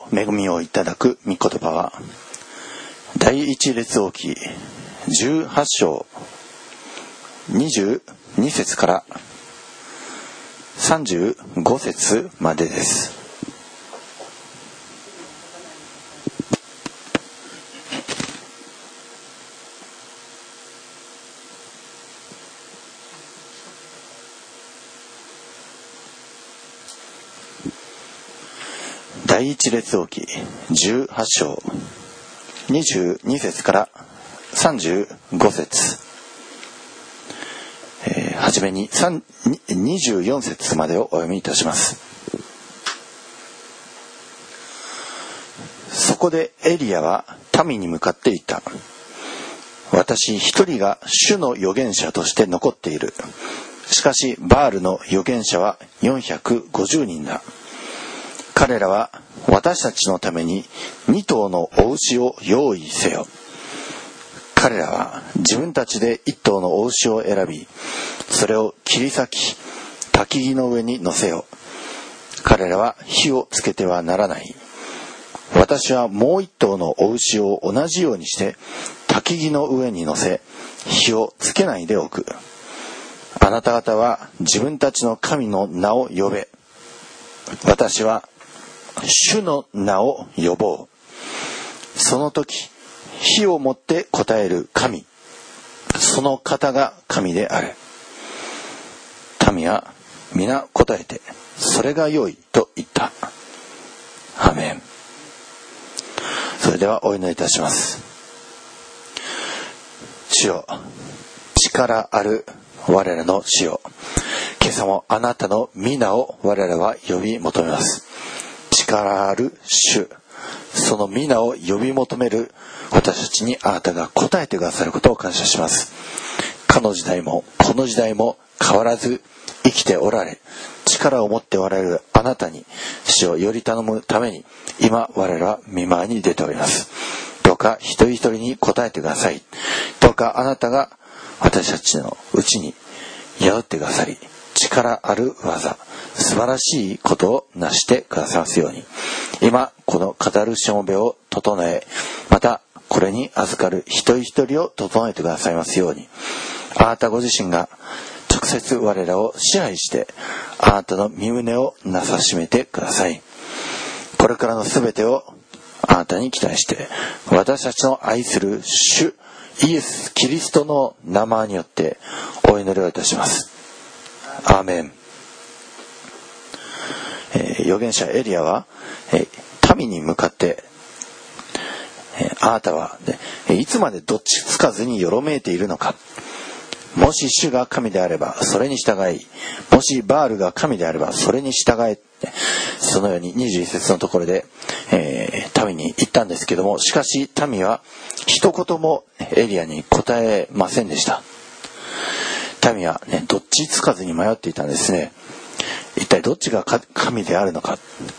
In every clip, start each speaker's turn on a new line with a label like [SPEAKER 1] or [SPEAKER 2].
[SPEAKER 1] 恵みをいただく御言葉は第一列王記18章22節から35節までです。第一列王記18章22節から35節、はじめに24節までをお読みいたします。そこでエリアは民に向かって言った。私一人が主の預言者として残っている。しかしバールの預言者は450人だ。彼らは私たちのために2頭のお牛を用意せよ。彼らは自分たちで1頭のお牛を選び、それを切り裂き、焚き木の上に乗せよ。彼らは火をつけてはならない。私はもう1頭のお牛を同じようにして焚き木の上に乗せ、火をつけないでおく。あなた方は自分たちの神の名を呼べ。私は主の名を呼ぼう。その時火をもって答える神、その方が神である。民は皆答えて、それが良いと言った。アーメン。それではお祈りいたします。主よ、力ある我らの主よ、今朝もあなたの皆を我らは呼び求めます。力ある主、その皆を呼び求める私たちにあなたが答えてくださることを感謝します。かの時代もこの時代も変わらず生きておられ、力を持っておられるあなたに主をより頼むために今我らは御前に出ております。どうか一人一人に答えてください。どうかあなたが私たちのうちに宿ってくださり、力ある技、素晴らしいことを成してくださいますように、今この語るしもべを整え、またこれに預かる一人一人を整えてくださいますように、あなたご自身が直接我らを支配してあなたの御胸をなさしめてください。これからのすべてをあなたに期待して、私たちの愛する主イエス・キリストの名前によってお祈りをいたします。アーメン。預言者エリアは、民に向かって、あなたは、いつまでどっちつかずによろめいているのか。もし主が神であればそれに従い、もしバールが神であればそれに従え、そのように21節のところで、民に言ったんですけども、しかし民は一言もエリアに答えませんでした。民はね、どっちつかずに迷っていたんですね。一体どっちが神であるのか。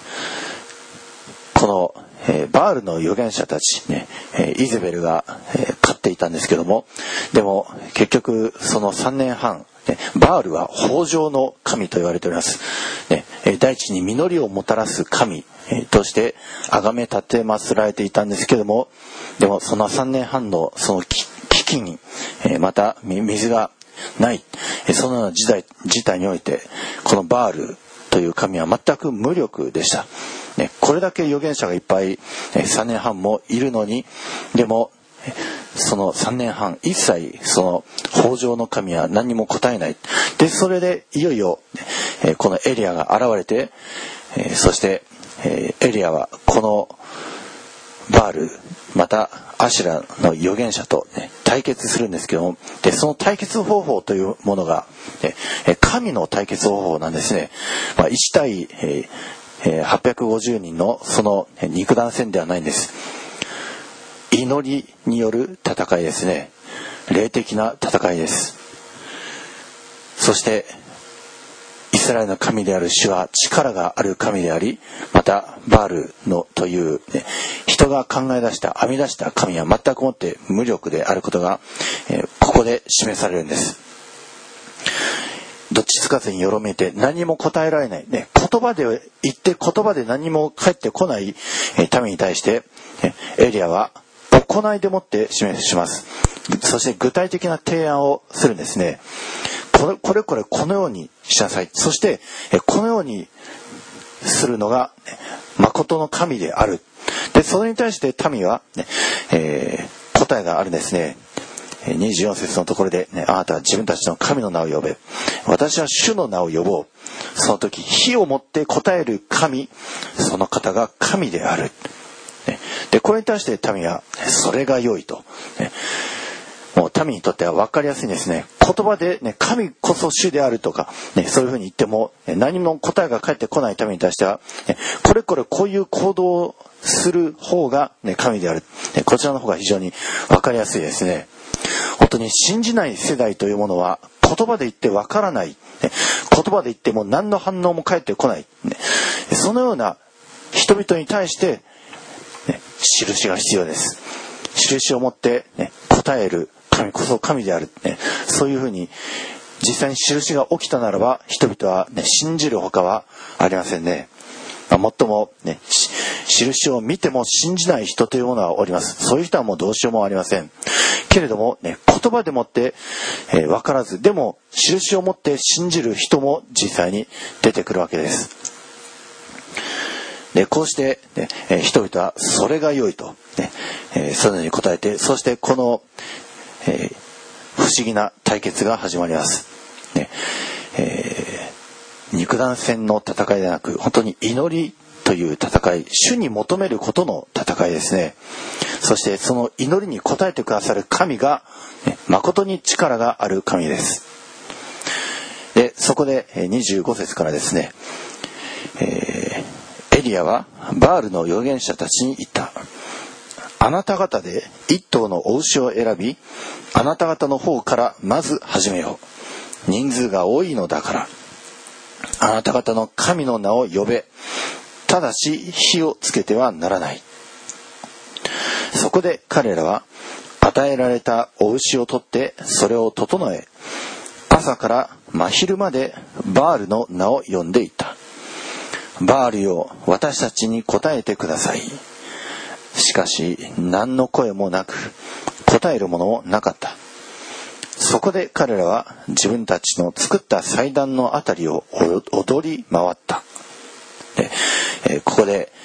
[SPEAKER 1] この、バールの預言者たち、ね、イゼベルが、勝っていたんですけども、でも結局その3年半、ね、バールは豊穣の神と言われております、ね、大地に実りをもたらす神、として崇め立て祀られていたんですけども、でもその3年半のその危機に、また水がない、そのような事態において、このバールという神は全く無力でした、ね、これだけ預言者がいっぱい3年半もいるのに、でもその3年半一切その豊穣の神は何も答えない。でそれでいよいよこのエリアが現れて、そしてエリアはこのバールまたアシュラの預言者と、対決するんですけども、でその対決方法というものが、神の対決方法なんですね。1対850人のその肉弾戦ではないんです。祈りによる戦いですね。霊的な戦いです。そしてイスラエルの神である主は力がある神であり、またバールのという、人が考え出した編み出した神は全くもって無力であることが、ここで示されるんです。 どっちつかずによろめいて何も答えられない、言葉で言って言葉で何も返ってこない民に対してエリアは行いでもって示します。そして具体的な提案をするんですね。これこのようにしなさい。そしてこのようにするのが誠の神である。でそれに対して民は、答えがあるんですね。24節のところで、あなたは自分たちの神の名を呼べ、私は主の名を呼ぼう。その時火をもって答える神、その方が神である。でこれに対して民はそれが良いと、もう民にとっては分かりやすいんですね。言葉で、神こそ主であるとか、そういうふうに言っても何も答えが返ってこない民に対しては、こういう行動をする方が、神である、こちらの方が非常に分かりやすいですね。本当に信じない世代というものは言葉で言って分からない、言葉で言っても何の反応も返ってこない、そのような人々に対して、印が必要です。印を持って、答える神こそ神である、そういうふうに実際に印が起きたならば人々は、信じるほかはありませんね。もっとも、印を見ても信じない人というものはおります。そういう人はもうどうしようもありませんけれども、言葉でもって、分からずでも印を持って信じる人も実際に出てくるわけです。でこうして、人々はそれが良いと、そのように答えて、そしてこの、不思議な対決が始まります。肉弾戦の戦いではなく、本当に祈りという戦い、主に求めることの戦いですね。そしてその祈りに応えてくださる神が、誠に力がある神です。でそこで25節からですね、エリアはバールの預言者たちに言った。あなた方で一頭のお牛を選び、あなた方の方からまず始めよう。人数が多いのだから。あなた方の神の名を呼べ。ただし火をつけてはならない。そこで彼らは与えられたお牛を取ってそれを整え、朝から真昼までバールの名を呼んでいた。バールよ、私たちに答えてください。しかし何の声もなく、答えるものもなかった。そこで彼らは自分たちの作った祭壇のあたりを踊り回った。ここで、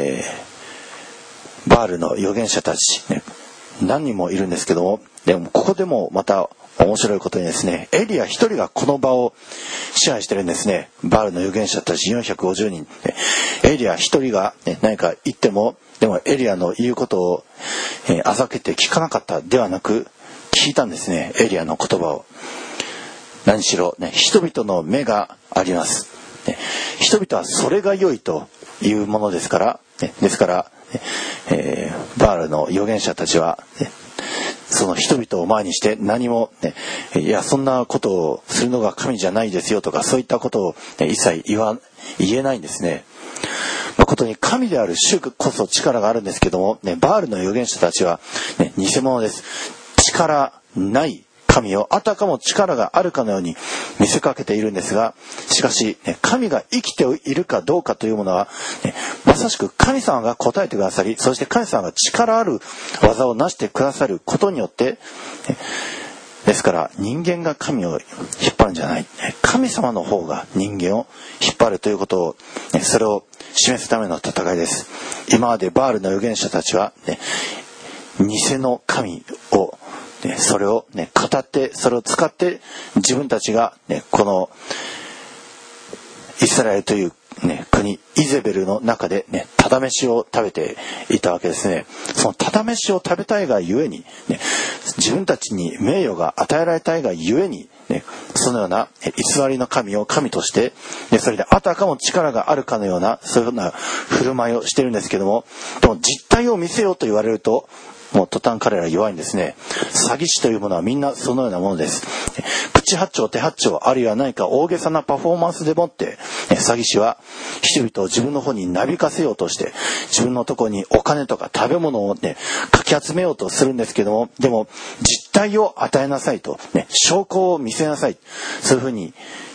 [SPEAKER 1] バールの預言者たち、何人もいるんですけども、でもここでもまた面白いことにですね、エリア一人がこの場を支配してるんですね。バールの預言者たち450人。エリア一人が、何か言っても、でもエリアの言うことを、あざけて聞かなかったではなく、聞いたんですね、エリアの言葉を。何しろ、人々の目があります。人々はそれが良いというものですから、ですから、バールの預言者たちは、その人々を前にして何も、いやそんなことをするのが神じゃないですよとか、そういったことを、一切言えないんですね。誠に神である主こそ力があるんですけども、バールの預言者たちは、偽物です。力ない神をあたかも力があるかのように見せかけているんですが、しかし神が生きているかどうかというものは、まさしく神様が答えてくださり、そして神様が力ある技を成してくださることによって、ですから人間が神を引っ張るんじゃない、神様の方が人間を引っ張るということを、それを示すための戦いです。今までバールの預言者たちは、偽の神を、それを、語ってそれを使って自分たちが、このイスラエルという、国イゼベルの中で、ただ飯を食べていたわけですね。そのただ飯を食べたいがゆえに、自分たちに名誉が与えられたいがゆえに、そのような偽りの神を神として、それであたかも力があるかのようなそういうような振る舞いをしてるんですけども、でも実態を見せようと言われるともう途端彼ら弱いんですね。詐欺師というものはみんなそのようなものです。口八丁手八丁、あるいは何か大げさなパフォーマンスでもって詐欺師は人々を自分の方になびかせようとして、自分のところにお金とか食べ物をかき集めようとするんですけども、でも実態を与えなさいと、証拠を見せなさい、そういうふうに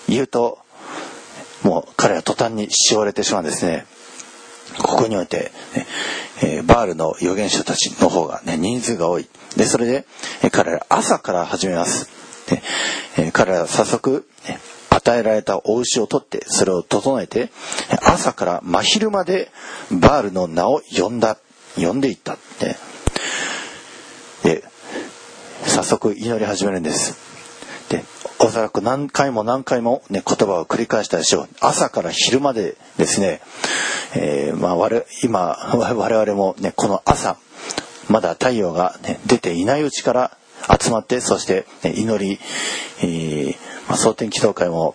[SPEAKER 1] 言うともう彼は途端にしおれてしまうんですね。ここにおいて、バールの預言者たちの方が、人数が多い。でそれで、彼ら朝から始めます。彼らは早速、与えられたお牛を取ってそれを整えて朝から真昼までバールの名を呼んでいった。で早速祈り始めるんです。でおそらく何回も、言葉を繰り返したでしょう。朝から昼までですね、今我々も、この朝まだ太陽が、出ていないうちから集まって、そして、祈り、蒼天祈祷会も、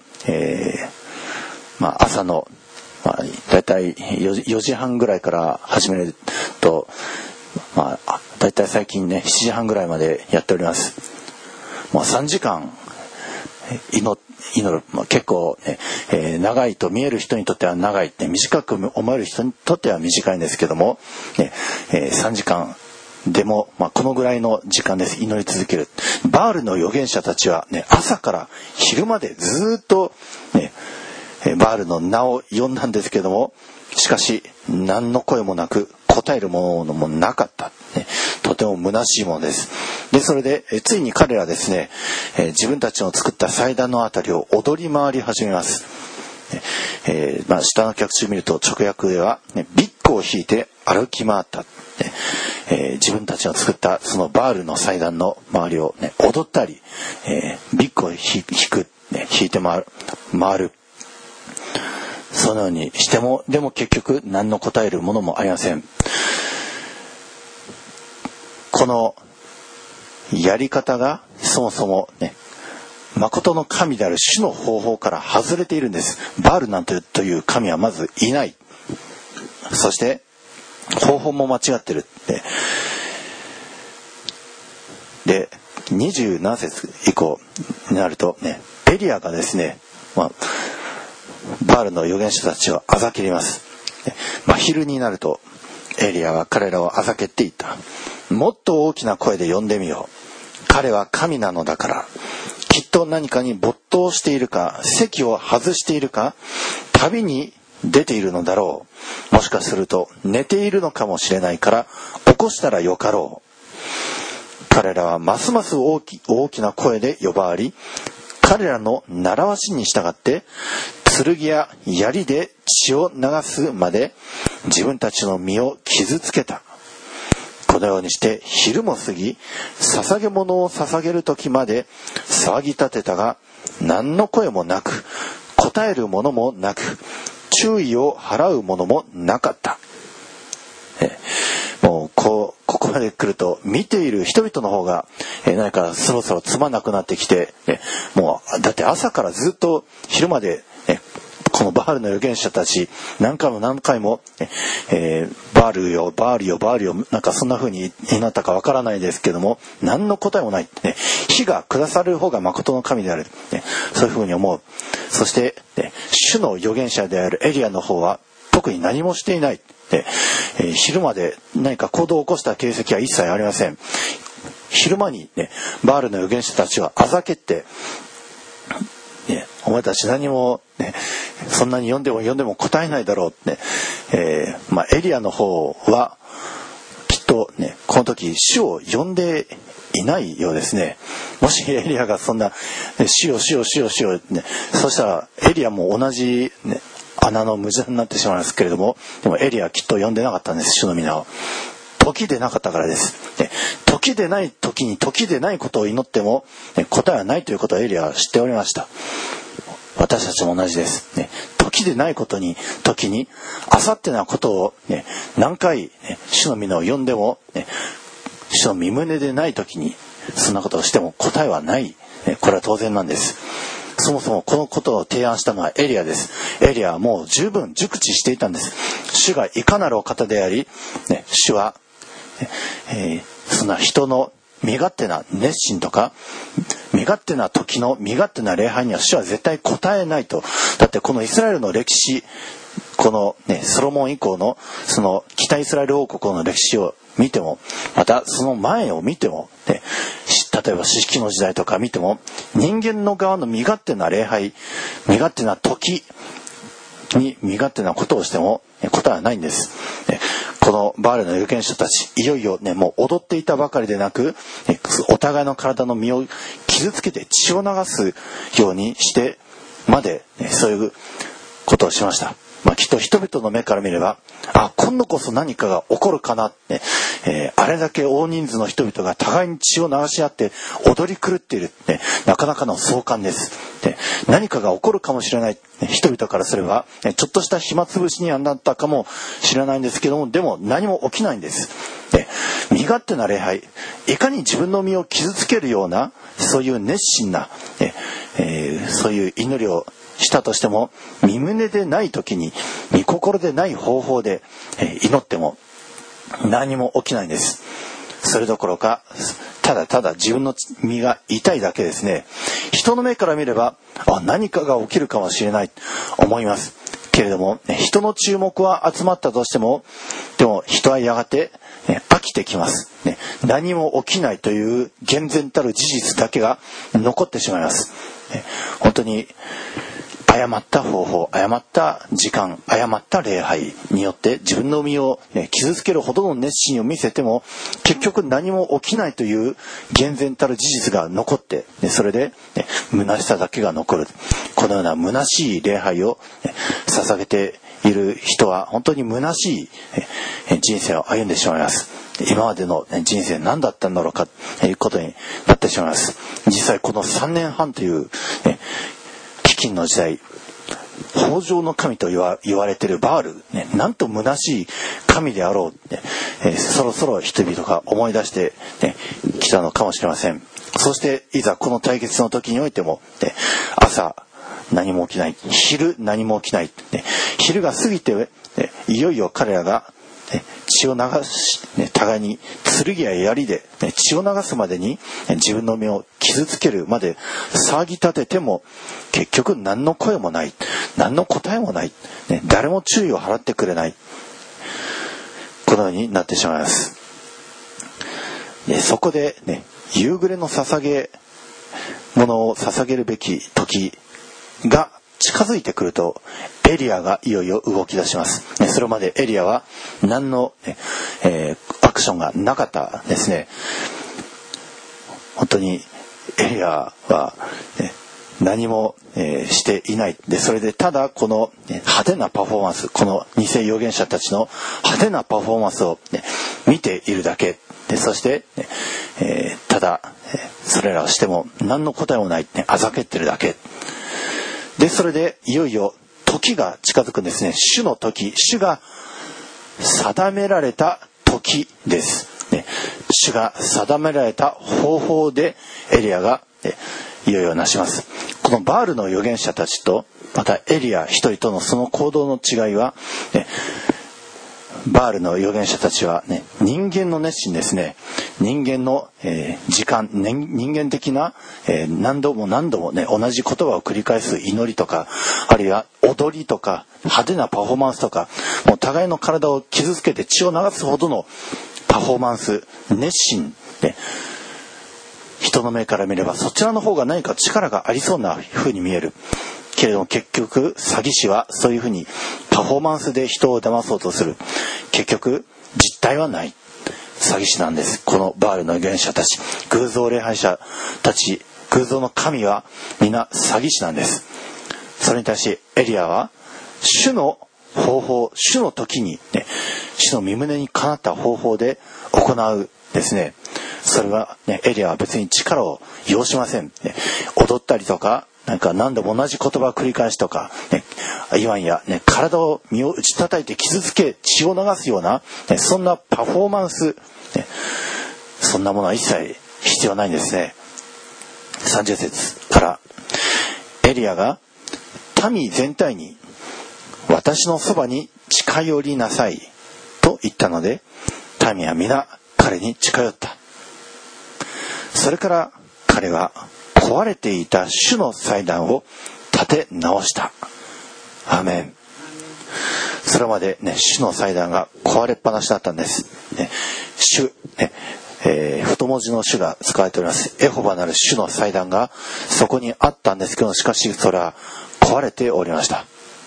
[SPEAKER 1] 朝の、だいたい4時半ぐらいから始めると、だいたい最近7時半ぐらいまでやっております。もう3時間祈る、結構、長いと見える人にとっては長い、短く思える人にとっては短いんですけども、3時間でも、このぐらいの時間です。祈り続ける。バールの預言者たちは、朝から昼までずっと、バールの名を呼んだんですけども、しかし何の声もなく答えるものもなかった。とても虚しいものです。でそれでついに彼らはですね、自分たちの作った祭壇のあたりを踊り回り始めます。下の脚注見ると直訳では、ビッグを引いて歩き回った。自分たちの作ったそのバールの祭壇の周りを、踊ったり、ビッグを引いて回る。そのようにしても、でも結局何の答えるものもありません。このやり方がそもそも誠の神である主の方法から外れているんです。バールなんてという神はまずいない。そして方法も間違ってる。で27節以降になるとエリアがですね、バールの預言者たちをあざけります。真昼になるとエリアは彼らをあざけっていった。もっと大きな声で呼んでみよう。彼は神なのだから。きっと何かに没頭しているか、席を外しているか、旅に出ているのだろう。もしかすると寝ているのかもしれないから起こしたらよかろう。彼らはますます大きな声で呼ばわり、彼らの習わしに従って剣や槍で血を流すまで自分たちの身を傷つけた。このようにして昼も過ぎ、捧げ物を捧げる時まで騒ぎ立てたが、何の声もなく、答えるものもなく、注意を払うものもなかった。もうここまで来ると見ている人々の方が何かそろそろつまんなくなってきて、もうだって朝からずっと昼までこのバールの預言者たち何回もバールよなんかそんな風になったかわからないですけども、何の答えもない。火が下される方が誠の神である。そういう風に思う。そして主の預言者であるエリアの方は特に何もしていない。昼まで何か行動を起こした形跡は一切ありません。昼間にバールの預言者たちはあざけってお前たち何も、そんなに呼んでも答えないだろうって、エリアの方はきっとこの時主を呼んでいないようですね。もしエリアがそんな主よ、そしたらエリアも同じ、穴の無邪になってしまうんですけれども、でもエリアはきっと呼んでなかったんです、主の皆を。時でなかったからです。時でない時に時でないことを祈っても答えはないということをエリアは知っておりました。私たちも同じです。時でない時にあさってなことを何回主の皆を呼んでも主の御胸でない時にそんなことをしても答えはない。これは当然なんです。そもそもこのことを提案したのはエリアです。エリアはもう十分熟知していたんです。主がいかなるお方であり、主はそんな人の身勝手な熱心とか身勝手な時の身勝手な礼拝には主は絶対答えないと。だってこのイスラエルの歴史、このソロモン以降のその北イスラエル王国の歴史を見ても、またその前を見ても、 例えば四式の時代とか見ても、人間の側の身勝手な礼拝、身勝手な時に身勝手なことをしても答えはないんです。このバールの預言者たち、いよいよね、もう踊っていたばかりでなく、お互いの体の身を傷つけて血を流すようにしてまで、そういうことをしました。きっと人々の目から見れば、今度こそ何かが起こるかなって、あれだけ大人数の人々が互いに血を流し合って踊り狂っているって、なかなかの壮観です。何かが起こるかもしれない、人々からすればちょっとした暇つぶしにはなったかもしれないんですけども、でも何も起きないんです。身勝手な礼拝、いかに自分の身を傷つけるようなそういう熱心な、そういう祈りをしたとしても、身旨でない時に身心でない方法で祈っても何も起きないんです。それどころかただただ自分の身が痛いだけですね。人の目から見れば何かが起きるかもしれないと思いますけれども、人の注目は集まったとしても、でも人はやがて飽きてきます。何も起きないという厳然たる事実だけが残ってしまいます。本当に誤った方法、誤った時間、誤った礼拝によって自分の身を傷つけるほどの熱心を見せても結局何も起きないという厳然たる事実が残って、それで虚しさだけが残る。このような虚しい礼拝を捧げている人は本当に虚しい人生を歩んでしまいます。今までの人生何だったんだろうかということになってしまいます。実際この3年半という飢饉の時代、豊穣の神と言われているバール、なんと虚しい神であろう、そろそろ人々が思い出してきたのかもしれません。そしていざこの対決の時においても、朝何も起きない、昼何も起きない、昼が過ぎていよいよ彼らが血を流し、互いに剣や槍で血を流すまでに自分の身を傷つけるまで騒ぎ立てても結局何の声もない、何の答えもない、誰も注意を払ってくれない、このようになってしまいます。そこで夕暮れの捧げ物を捧げるべき時が近づいてくると、エリアがいよいよ動き出します。それまでエリアは何の、アクションがなかったですね。本当にエリアは、何も、していない。で、それでただこの派手なパフォーマンス、この偽預言者たちの派手なパフォーマンスを、見ているだけ。で、そして、ただ、それらをしても何の答えもない、あざけってるだけ。で、それでいよいよ時が近づくんですね。主の時、主が定められた時です。主が定められた方法でエリアがいよいよなします。このバールの預言者たちとまたエリア一人とのその行動の違いは、バールの預言者たちは、人間の熱心ですね。人間の、時間、人間的な、何度も何度も同じ言葉を繰り返す祈りとか、あるいは踊りとか派手なパフォーマンスとか、もう互いの体を傷つけて血を流すほどのパフォーマンス、熱心で、人の目から見ればそちらの方が何か力がありそうな風に見えるけれども、結局詐欺師はそういうふうにパフォーマンスで人を騙そうとする。結局実態はない、詐欺師なんです。このバールの預言者たち、偶像礼拝者たち、偶像の神は皆詐欺師なんです。それに対しエリアは主の方法、主の時に、主の身旨にかなった方法で行うですね。それは、エリアは別に力を要しません。踊ったりとか、なんか何度も同じ言葉を繰り返しとか、いわんや、体を身を打ち叩いて傷つけ血を流すような、そんなパフォーマンス、そんなものは一切必要ないんですね。30節からエリアが民全体に私のそばに近寄りなさいと言ったので、民は皆彼に近寄った。それから彼は壊れていた主の祭壇を建て直した。アーメン。それまで主の祭壇が壊れっぱなしだったんです。主、 太文字の主が使われておりますエホバなる主の祭壇がそこにあったんですけど、しかしそれは壊れておりました。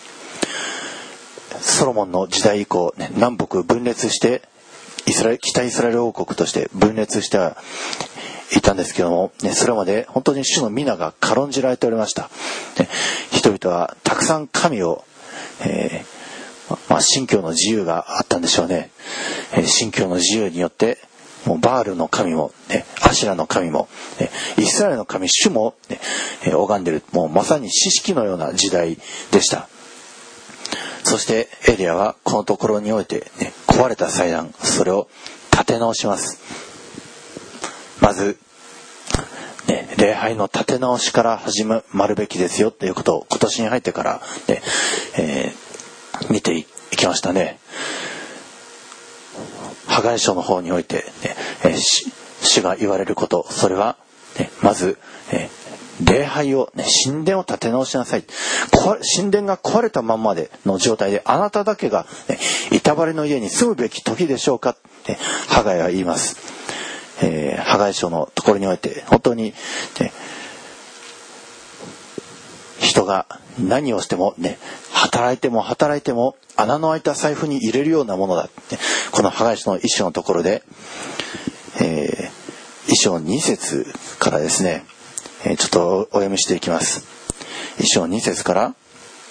[SPEAKER 1] ソロモンの時代以降、南北分裂して北イスラエル王国として分裂してはいたんですけども、それまで本当に主の皆が軽んじられておりました。人々はたくさん神を、信教の自由があったんでしょうね。信教の自由によってもうバールの神も、アシュラの神も、イスラエルの神主も、拝んでいる、もうまさに四式のような時代でした。そしてエリアはこのところにおいて、壊れた祭壇、それを建て直します。まず、礼拝の建て直しから始まるべきですよということを今年に入ってから、見ていきましたね。ハガイ書の方において、主が言われること、それは、まず、礼拝を、神殿を建て直しなさい。神殿が壊れたまんまでの状態であなただけが、板張りの家に住むべき時でしょうかってハガイは言います。ハガイ書のところにおいて本当に、人が何をしても、働いても穴の開いた財布に入れるようなものだ、このハガイ書の一章のところで、一章2節からですね、ちょっとお読みしていきます。一章2節から、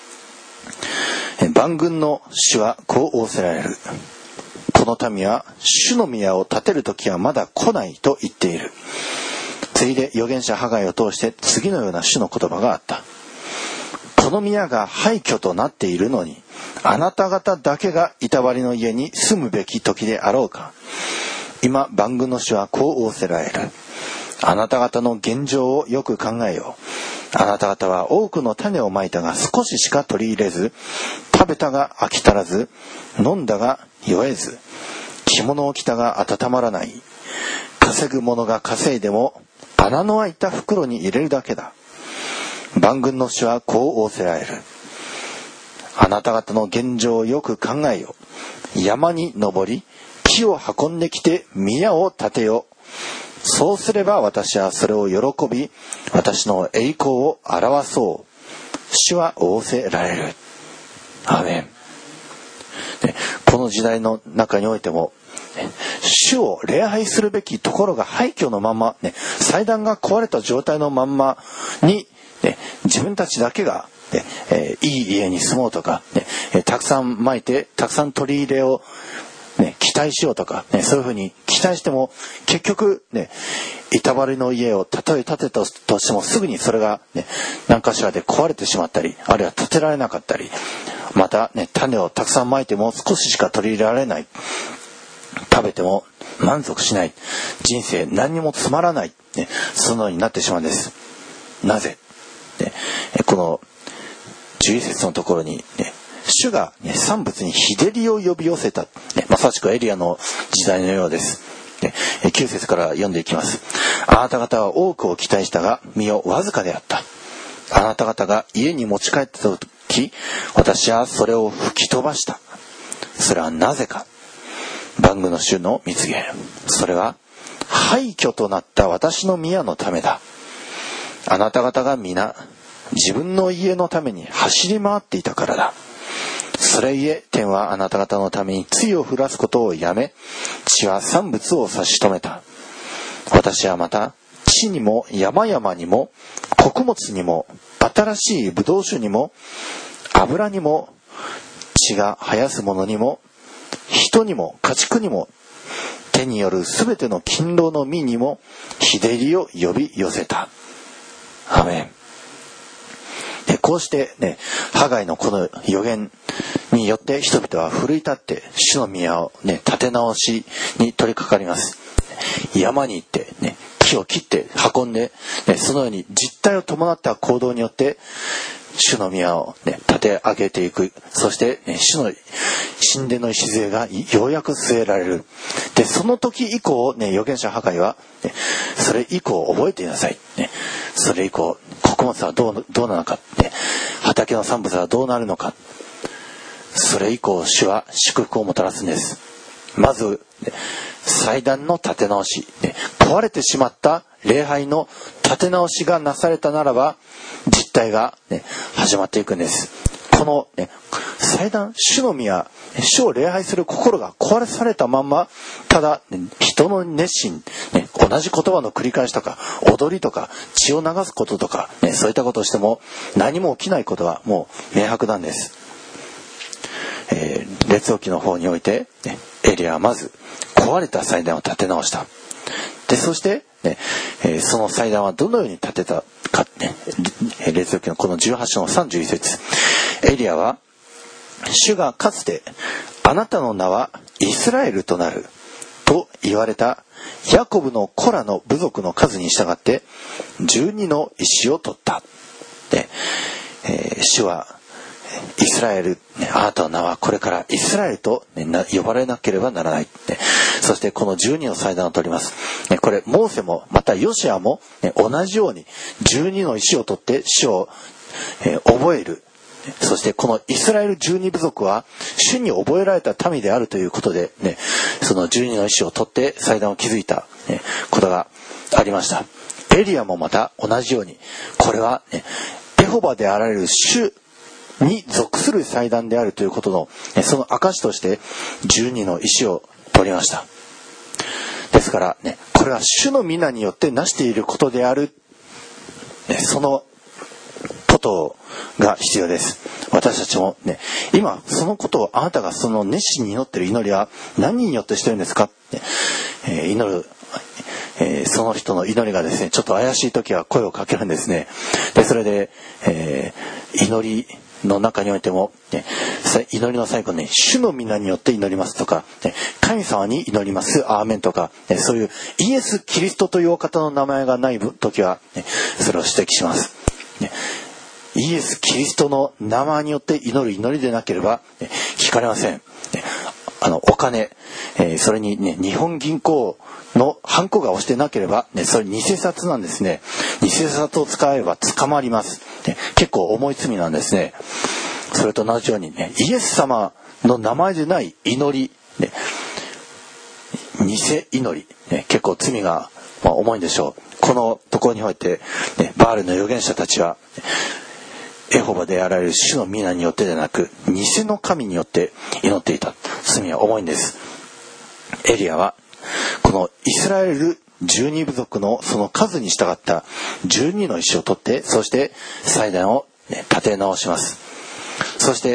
[SPEAKER 1] 万軍の主はこう仰せられる。この民は主の宮を建てる時はまだ来ないと言っている。次いで預言者ハガイを通して次のような主の言葉があった。この宮が廃墟となっているのに、あなた方だけが板張りの家に住むべき時であろうか。今万軍の主はこう仰せられる。あなた方の現状をよく考えよう。あなた方は多くの種をまいたが少ししか取り入れず、食べたが飽き足らず、飲んだが酔えず、着物を着たが温まらない。稼ぐ者が稼いでも穴の開いた袋に入れるだけだ。万軍の主はこう仰せられる。あなた方の現状をよく考えよう。山に登り、木を運んできて宮を建てよう。そうすれば私はそれを喜び、私の栄光を表そう。主は仰せられる。アーメン。この時代の中においても、主を礼拝するべきところが廃墟のまま、祭壇が壊れた状態のまんまに、自分たちだけが、いい家に住もうとか、たくさん撒いてたくさん取り入れを、期待しようとか、そういうふうに期待しても結局、板張りの家をたとえ建てたとしてもすぐにそれが、何かしらで壊れてしまったり、あるいは建てられなかったり、また、種をたくさん撒いても少ししか取り入れられない、食べても満足しない、人生何にもつまらない、そのようになってしまうんです。なぜ、この11節のところに、主が、産物に日照りを呼び寄せた、まさしくエリアの時代のようです。9節から読んでいきます。あなた方は多くを期待したが身をわずかであった。あなた方が家に持ち帰った時、私はそれを吹き飛ばした。それはなぜか。万軍の主の蜜言。それは廃墟となった私の宮のためだ。あなた方が皆自分の家のために走り回っていたからだ。それゆえ天はあなた方のために露を降らすことをやめ、地は産物を差し止めた。私はまた地にも山々にも穀物にも新しいブドウ酒にも油にも地が生やすものにも人にも家畜にも手によるすべての勤労の実にも日照りを呼び寄せた。アメン。こうしてハガイのこの預言によって人々は奮い立って主の宮を建て直しに取り掛かります。山に行って木を切って運んで、そのように実体を伴った行動によって主の宮を建て上げていく。そして主の神殿の礎がようやく据えられる。でその時以降預言者ハガイはそれ以降覚えていなさい。それ以降穀物はどうなのか、畑の産物はどうなるのか。それ以降主は祝福をもたらすんです。まず祭壇の立て直し、壊れてしまった礼拝の立て直しがなされたならば、実態が、始まっていくんです。この、祭壇、主の宮、主を礼拝する心が壊されたまんま、ただ、人の熱心、同じ言葉の繰り返しとか踊りとか血を流すこととか、そういったことをしても何も起きないことはもう明白なんです。列王記の方において、エリアはまず壊れた祭壇を建て直した。でそして、その祭壇はどのように建てたか、列王記のこの18章の31節、エリアは主がかつてあなたの名はイスラエルとなると言われたヤコブの子らの部族の数に従って12の石を取った。で、主はイスラエル、あなたの名はこれからイスラエルと呼ばれなければならない。そしてこの12の祭壇を取ります。これモーセもまたヨシアも同じように12の石を取って主を覚える。そしてこのイスラエル12部族は主に覚えられた民であるということで、その12の石を取って祭壇を築いたことがありました。エリアもまた同じように、これはエホバであられる主に属する祭壇であるということのその証として12の石を取りました。ですからこれは主の皆によって成していることである、そのことが必要です。私たちも今そのことを、あなたがその熱心に祈っている祈りは何によってしてるんですか、祈る、その人の祈りがちょっと怪しい時は声をかけるんですね。でそれで、祈りの中においても、祈りの最後に主の皆によって祈りますとか、神様に祈りますアーメンとか、そういうイエス・キリストというお方の名前がない時は、それを指摘します。イエス・キリストの名前によって祈る祈りでなければ聞かれません。お金、それに日本銀行のハンコが押してなければそれ偽札なんですね。偽札を使えば捕まります。結構重い罪なんですね。それと同じようにイエス様の名前でない祈り、偽祈り、結構罪が重いんでしょう。このところにおいてバールの預言者たちはエホバであられる主の皆によってでなく偽の神によって祈っていた。罪は重いんです。エリアはこのイスラエル12部族のその数に従った12の石を取って、そして祭壇を建て直します。そして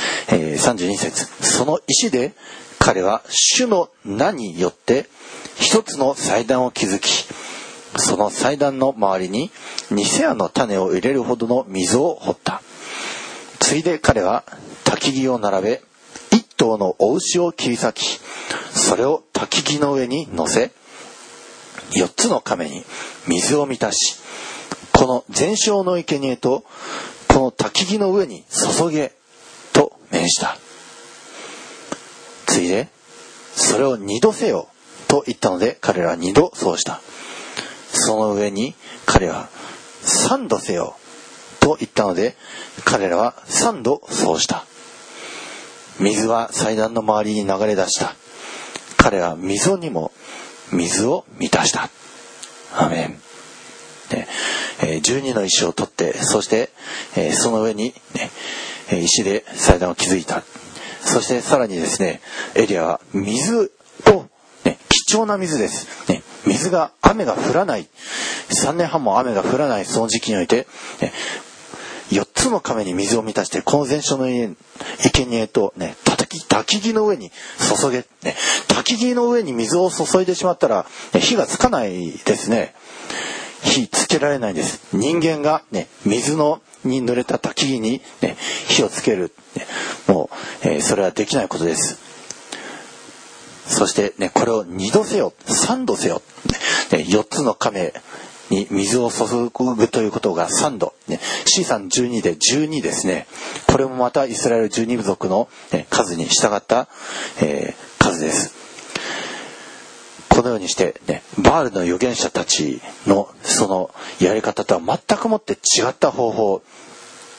[SPEAKER 1] 、32節、その石で彼は主の名によって一つの祭壇を築き、その祭壇の周りにニセアの種を入れるほどの溝を掘った。ついで彼は焚き木を並べ、一頭のお牛を切り裂き、それを焚き木の上に乗せ、4つの亀に水を満たし、この全焼の生贄とこの焚き木の上に注げと命じた。ついでそれを2度せよと言ったので、彼らは2度そうした。その上に彼は3度せよと言ったので、彼らは3度そうした。水は祭壇の周りに流れ出した。彼は溝にも水を満たした。アーメン。12の石を取って、そして、その上に、石で祭壇を築いた。そしてさらにですね、エリアは水を、貴重な水です。水が、雨が降らない。3年半も雨が降らないその時期において、4つの亀に水を満たして、この全焼の生贄と焚き木の上に注げ。焚き木の上に水を注いでしまったら火がつかないですね。火つけられないんです。人間が水に濡れた焚き木に火をつける。もうそれはできないことです。そしてこれを2度せよ、3度せよ。4つの亀に水を注ぐということが3度。C312 で12ですね。これもまたイスラエル12部族の数に従った数です。このようにしてバールの預言者たちのそのやり方とは全くもって違った方法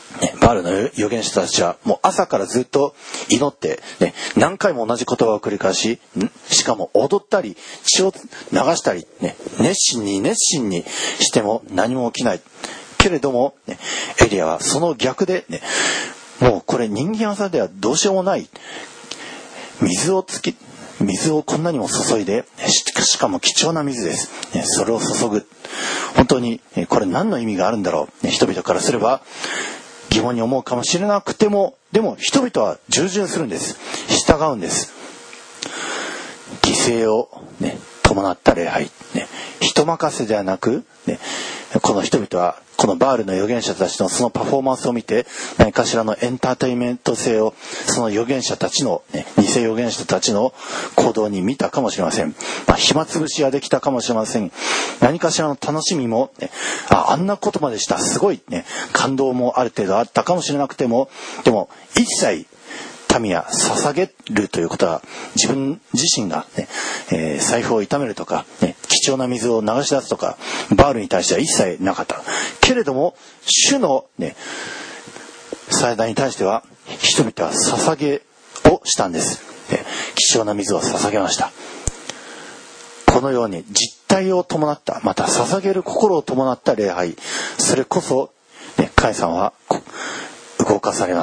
[SPEAKER 1] バールの預言者たちはもう朝からずっと祈って、何回も同じ言葉を繰り返し、しかも踊ったり血を流したり、熱心にしても何も起きない。けれども、エリアはその逆で、もうこれ人間技ではどうしようもない。水をこんなにも注いで、しかも貴重な水です。それを注ぐ。本当にこれ何の意味があるんだろう。人々からすれば疑問に思うかもしれなくても、でも人々は従順するんです。従うんです。犠牲を、伴った礼拝、人任せではなく、この人々はこのバールの預言者たちのそのパフォーマンスを見て、何かしらのエンターテインメント性をその預言者たちの、偽預言者たちの行動に見たかもしれません。暇つぶしができたかもしれません。何かしらの楽しみも、あんなことまでした、すごい、感動もある程度あったかもしれなくても、でも一切民は捧げるということは、自分自身が、財布を痛めるとか、貴重な水を流し出すとか、バールに対しては一切なかった。けれども主の、祭壇に対しては人々は捧げをしたんです。貴重な水を捧げました。このように実体を伴った、また捧げる心を伴った礼拝、それこそ、神様は動かされます。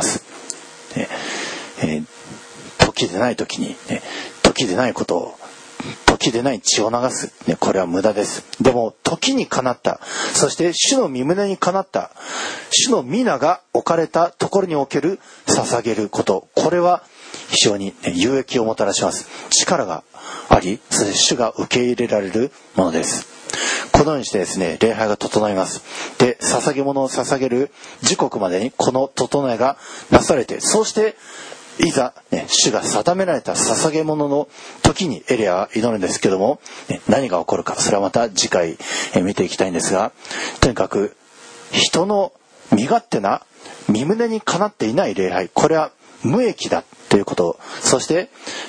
[SPEAKER 1] 時でない時に、時でないことを、時でない血を流す、これは無駄です。でも時にかなった、そして主の御胸にかなった、主の御が置かれたところにおける捧げること、これは非常に有益をもたらします。力があり、そして主が受け入れられるものです。このようにしてですね、礼拝が整います。で、捧げ物を捧げる時刻までにこの整えがなされて、そうしていざ、主が定められた捧げ物の時にエリアは祈るんですけども、何が起こるか、それはまた次回見ていきたいんですが、とにかく人の身勝手な身胸にかなっていない礼拝、これは無益だということ、そして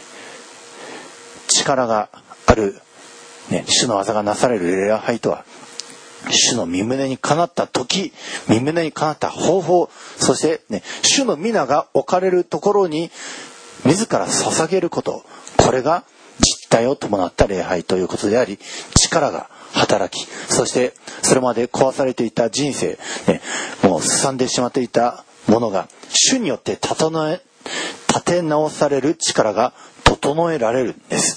[SPEAKER 1] 力がある、主の技がなされる礼拝とは、主の御胸にかなった時、御胸にかなった方法、そして、主の御が置かれるところに自ら捧げること、これが実体を伴った礼拝ということであり、力が働き、そしてそれまで壊されていた人生、もうすさんでしまっていたものが主によって立て直される力が整えられるんです。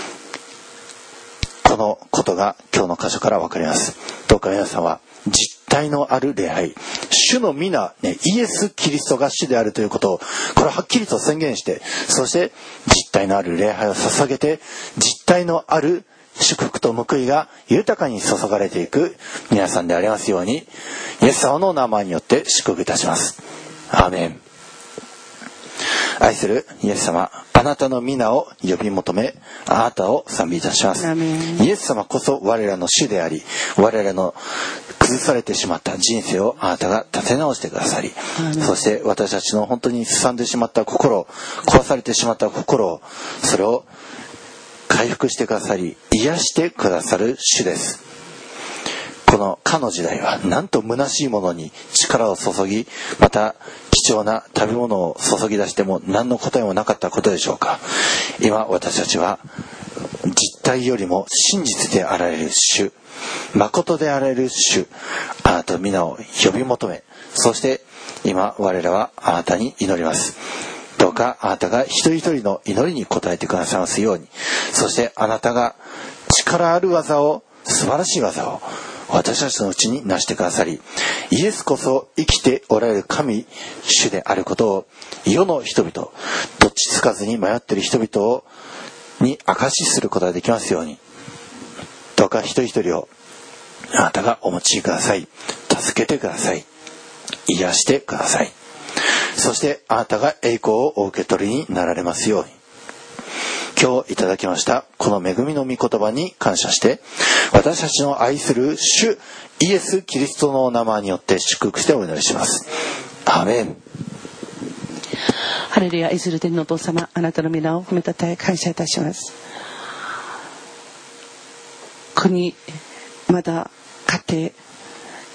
[SPEAKER 1] このことが今日の箇所から分かります。どうか皆さんは実体のある礼拝、主の皆、イエス・キリストが主であるということを、これをはっきりと宣言して、そして実体のある礼拝を捧げて、実体のある祝福と報いが豊かに注がれていく皆さんでありますように、イエス様の名前によって祝福いたします。アーメン。愛するイエス様、あなたの皆を呼び求め、あなたを賛美いたします。イエス様こそ我らの主であり、我らの崩されてしまった人生をあなたが立て直してくださり、そして私たちの本当にすさんでしまった心、壊されてしまった心を、それを回復してくださり、癒してくださる主です。このかの時代はなんと虚しいものに力を注ぎ、また貴重な食べ物を注ぎ出しても何の答えもなかったことでしょうか。今私たちは実体よりも真実であられる主、誠であられる主、あなたの皆を呼び求め、そして今我らはあなたに祈ります。どうかあなたが一人一人の祈りに応えてくださいますように、そしてあなたが力ある技を、素晴らしい技を私たちのうちに成してくださり、イエスこそ生きておられる神主であることを、世の人々、どっちつかずに迷っている人々に証しすることができますように、どうか一人一人をあなたがお持ちください。助けてください。癒してください。そしてあなたが栄光をお受け取りになられますように。今日いただきましたこの恵みの御言葉に感謝して、私たちの愛する主イエス・キリストのお名前によって祝福してお祈りします。アーメン。
[SPEAKER 2] ハレルヤ。愛する天のお父様、あなたの皆を褒めたたえ感謝いたします。国、まだ家庭、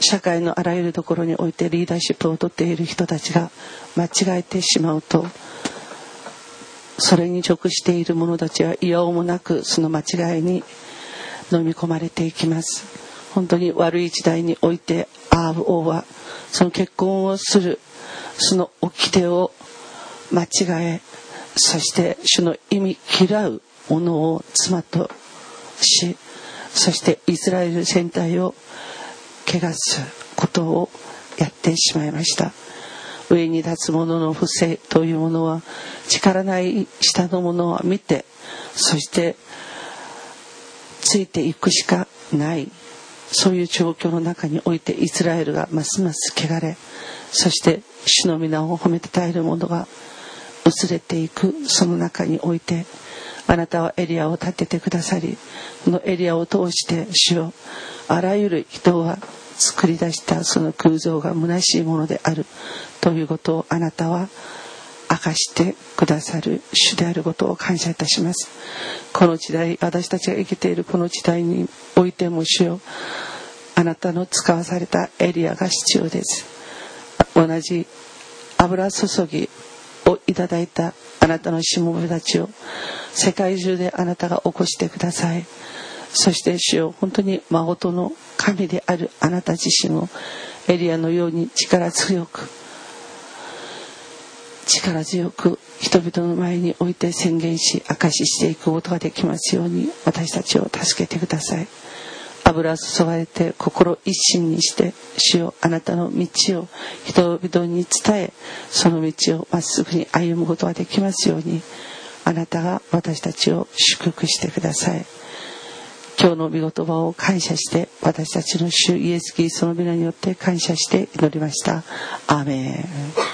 [SPEAKER 2] 社会のあらゆるところにおいてリーダーシップをとっている人たちが間違えてしまうと、それに属している者たちはいやおうもなくその間違いに飲み込まれていきます。本当に悪い時代においてアーブ王はその結婚をするその掟を間違え、そして主の忌み嫌うものを妻とし、そしてイスラエル全体を汚すことをやってしまいました。上に立つ者の不正というものは力ない下の者は見て、そしてついていくしかない、そういう状況の中においてイスラエルがますます汚れ、そして主の皆を褒めたたえる者が薄れていく、その中においてあなたはエリアを立ててくださり、このエリアを通して主よ、あらゆる人が作り出したその空想が虚しいものであるということをあなたは明かしてくださる主であることを感謝いたします。この時代、私たちが生きているこの時代においても主よ、あなたの使わされたエリアが必要です。同じ油注ぎをいただいたあなたのしもべたちを世界中であなたが起こしてください。そして主よ、本当に真の神であるあなた自身をエリアのように力強く人々の前において宣言し証ししていくことができますように、私たちを助けてください。油注がれて心一心にして主よ、あなたの道を人々に伝え、その道をまっすぐに歩むことができますように、あなたが私たちを祝福してください。今日の御言葉を感謝して、私たちの主イエス・キリストの皆によって感謝して祈りました。アーメン。